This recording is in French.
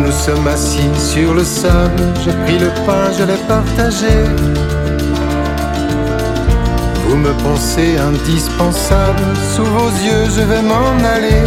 nous sommes assis sur le sable, j'ai pris le pain, je l'ai partagé. Vous me pensez indispensable, sous vos yeux je vais m'en aller.